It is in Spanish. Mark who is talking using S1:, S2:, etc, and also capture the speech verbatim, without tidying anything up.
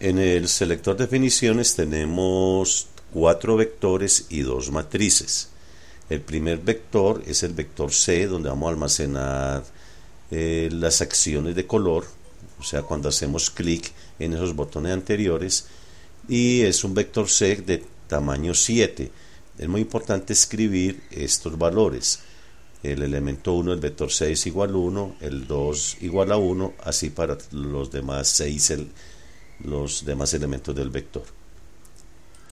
S1: En el selector de definiciones tenemos cuatro vectores y dos matrices. El primer vector es el vector C, donde vamos a almacenar eh, las acciones de color, o sea, cuando hacemos clic en esos botones anteriores, y es un vector C de tamaño siete. Es muy importante escribir estos valores. El elemento uno, el vector C es igual a uno, el dos igual a uno, así para los demás seis, el, los demás elementos del vector.